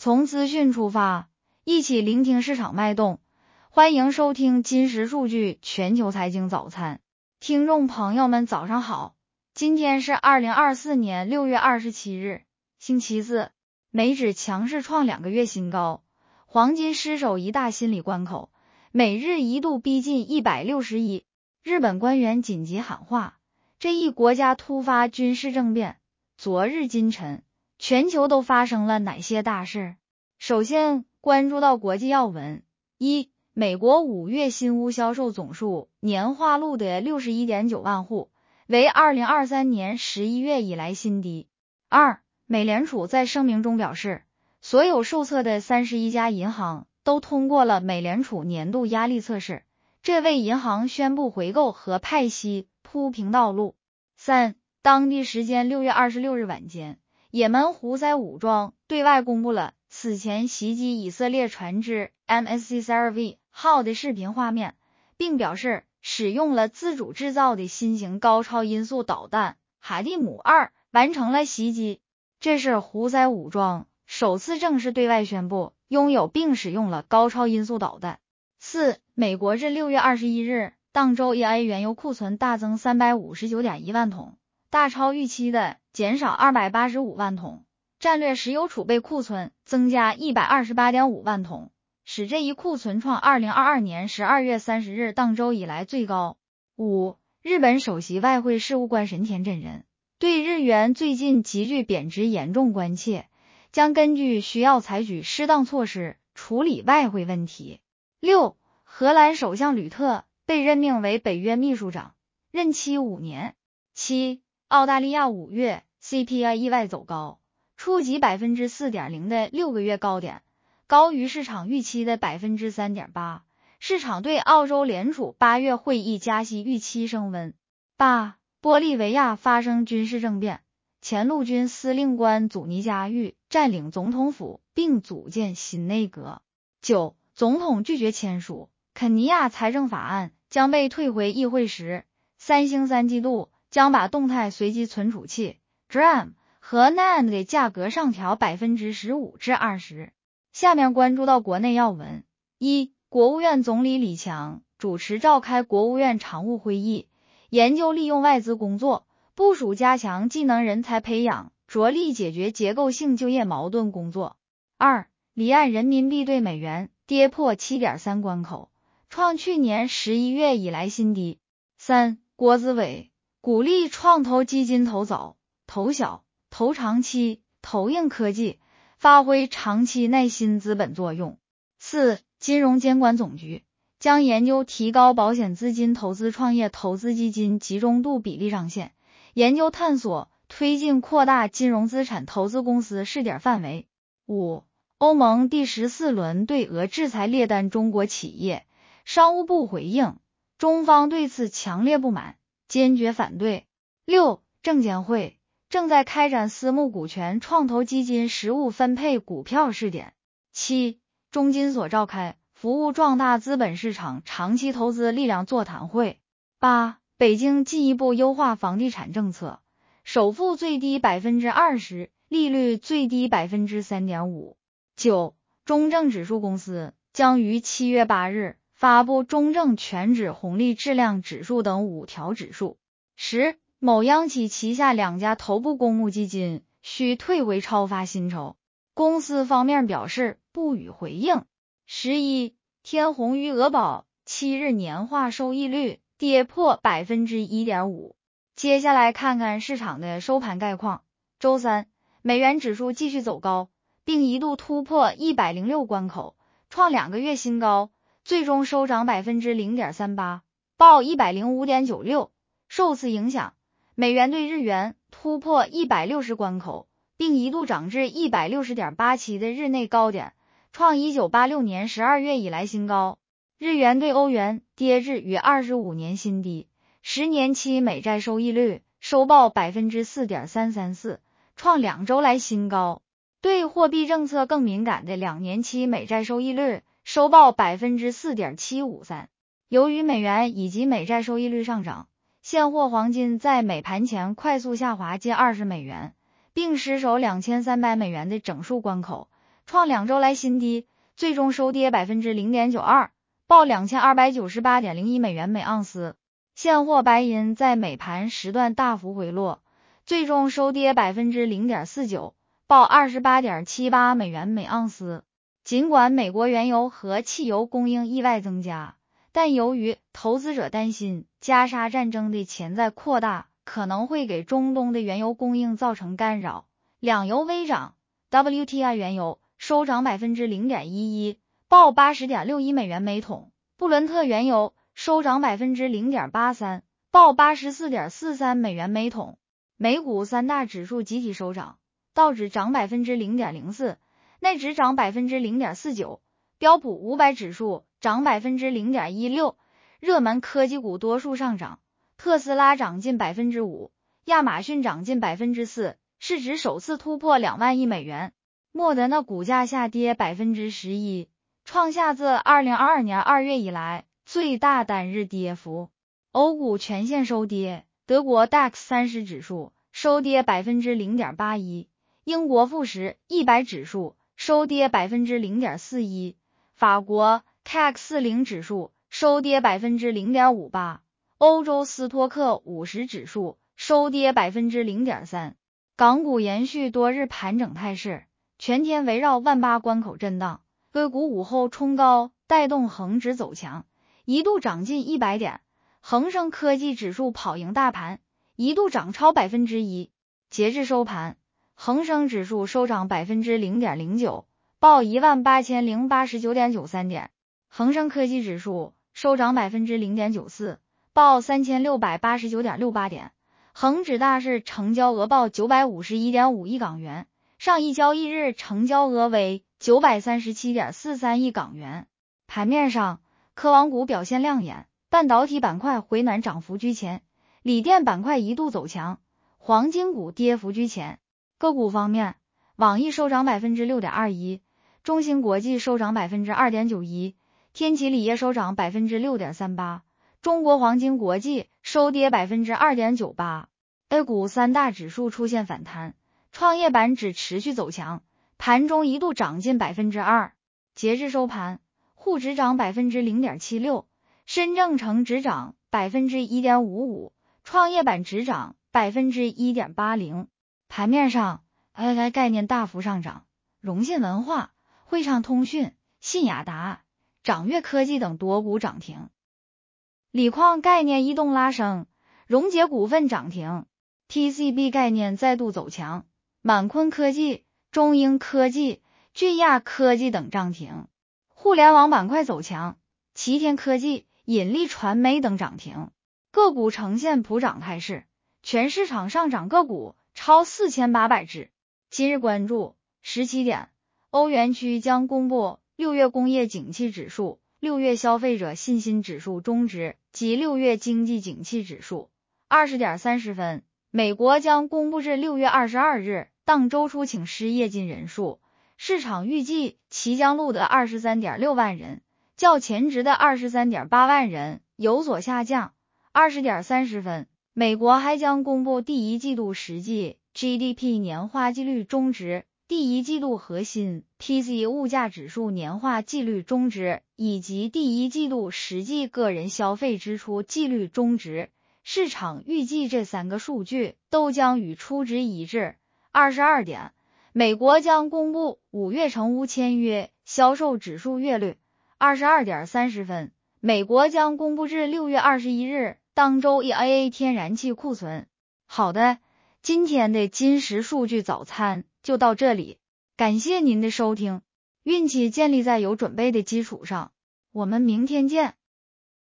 从资讯出发，一起聆听市场脉动。欢迎收听金石数据全球财经早餐。听众朋友们早上好，今天是2024年6月27日，星期四。美指强势创2个月新高，黄金失守一大心理关口，美日一度逼近161。日本官员紧急喊话，这一国家突发军事政变。昨日今晨，全球都发生了哪些大事？首先关注到国际要闻。一、美国5月新屋销售总数年化录得 61.9 万户，为2023年11月以来新低。二、美联储在声明中表示，所有受测的31家银行都通过了美联储年度压力测试，这为银行宣布回购和派息铺平道路。三、当地时间6月26日晚间，也门胡塞武装对外公布了此前袭击以色列船只 MSC Sarvi 号的视频画面，并表示使用了自主制造的新型高超音速导弹哈蒂姆2完成了袭击。这是胡塞武装首次正式对外宣布拥有并使用了高超音速导弹。四、美国至6月21日当周 EIA 原油库存大增 359.1 万桶，大超预期的减少285万桶，战略石油储备库存增加 128.5 万桶，使这一库存创2022年12月30日当周以来最高。五、日本首席外汇事务官神田真人对日元最近急剧贬值严重关切，将根据需要采取适当措施处理外汇问题。六、荷兰首相吕特被任命为北约秘书长，任期5年。七、澳大利亚5月 CPI 意外走高，触及 4.0% 的6个月高点，高于市场预期的 3.8%， 市场对澳洲联储8月会议加息预期升温。八、玻利维亚发生军事政变，前陆军司令官祖尼加狱占领总统府并组建新内阁。九、总统拒绝签署肯尼亚财政法案，将被退回议会时，三星三季度将把动态随机存储器 DRAM 和 NAND 的价格上调 15% 至 20%。 下面关注到国内要闻。一、国务院总理李强主持召开国务院常务会议，研究利用外资工作，部署加强技能人才培养，着力解决结构性就业矛盾工作。二、离岸人民币对美元跌破 7.3 关口，创去年11月以来新低。三、国资委鼓励创投基金投早、投小、投长期，投硬科技，发挥长期耐心资本作用。四、金融监管总局将研究提高保险资金投资创业投资基金集中度比例上限，研究探索推进扩大金融资产投资公司试点范围。五、欧盟第14轮对俄制裁列单中国企业，商务部回应，中方对此强烈不满，坚决反对。六、证监会正在开展私募股权创投基金实物分配股票试点。七、中金所召开服务壮大资本市场长期投资力量座谈会。八、北京进一步优化房地产政策，首付最低 20%， 利率最低 3.5%。九、中证指数公司将于7月8日发布中证全指红利质量指数等5条指数。十、某央企旗下2家头部公募基金需退回超发薪酬，公司方面表示不予回应。11、天弘余额宝7日年化收益率跌破 1.5%。 接下来看看市场的收盘概况。周三，美元指数继续走高，并一度突破106关口，创2个月新高，最终收涨 0.38%， 报 105.96。 受此影响，美元对日元突破160关口，并一度涨至 160.87 的日内高点，创1986年12月以来新高。日元对欧元跌至逾25年新低，10年期美债收益率收报 4.334， 创2周来新高。对货币政策更敏感的2年期美债收益率收报 4.753。 由于美元以及美债收益率上涨，现货黄金在美盘前快速下滑近20美元，并失守2300美元的整数关口， 创2周来新低，最终收跌 0.92%， 报 2298.01 美元每盎司。现货白银在美盘时段大幅回落，最终收跌 0.49%， 报 28.78 美元每盎司。尽管美国原油和汽油供应意外增加，但由于投资者担心加沙战争的潜在扩大可能会给中东的原油供应造成干扰，两油微涨。 WTI 原油收涨 0.11%， 报 80.61 美元每桶。布伦特原油收涨 0.83%， 报 84.43 美元每桶。美股三大指数集体收涨，道指涨 0.04%， 纳指涨 0.49%， 标普500指数涨 0.16%， 热门科技股多数上涨，特斯拉涨近 5%， 亚马逊涨近 4%， 市值首次突破2万亿美元。莫德纳股价下跌 11%， 创下自2022年2月以来最大单日跌幅。欧股全线收跌，德国 DAX 30指数收跌 0.81%， 英国富时100指数收跌 0.41%， 法国 CAC 40指数收跌 0.58%， 欧洲斯托克50指数收跌 0.3%。 港股延续多日盘整态势，全天围绕18000关口震荡，个股午后冲高，带动恒指走强，一度涨近100点，恒生科技指数跑赢大盘，一度涨超 1%。 截至收盘，恒生指数收涨 0.09%， 报 18089.93 点，恒生科技指数收涨 0.94%， 报 3689.68 点。恒指大市成交额报 951.5 亿港元，上一交易日成交额为 937.43 亿港元。盘面上，科网股表现亮眼，半导体板块回暖涨幅居前，锂电板块一度走强，黄金股跌幅居前。个股方面，网易收涨 6.21%， 中芯国际收涨 2.91%， 天齐锂业收涨 6.38%， 中国黄金国际收跌 2.98%。 A 股三大指数出现反弹，创业板指持续走强，盘中一度涨近 2%。 截至收盘，沪指涨 0.76%， 深证成指涨 1.55%， 创业板指涨 1.80%。 盘面上 AI 概念大幅上涨，融信文化、汇畅通讯、信雅达、掌阅科技等多股涨停。锂矿概念异动拉升，荣捷股份涨停， TCB 概念再度走强，满坤科技、中英科技、俊亚科技等涨停。互联网板块走强，齐天科技、引力传媒等涨停。个股呈现普涨态势，全市场上涨个股超4800只。今日关注17点，欧元区将公布6月工业景气指数、6月消费者信心指数终值及6月经济景气指数。20点30分，美国将公布至6月22日当周出请失业金人数，市场预计其将录得 23.6 万人，较前值的 23.8 万人有所下降。20点30分，美国还将公布第一季度实际 GDP 年化季率终值、第一季度核心 PCE 物价指数年化季率终值以及第一季度实际个人消费支出季率终值。市场预计这3个数据都将与初值一致。22点，美国将公布5月成屋签约销售指数月率。22点30分，美国将公布至6月21日当周 EIA 天然气库存。好的，今天的金石数据早餐就到这里，感谢您的收听。运气建立在有准备的基础上，我们明天见。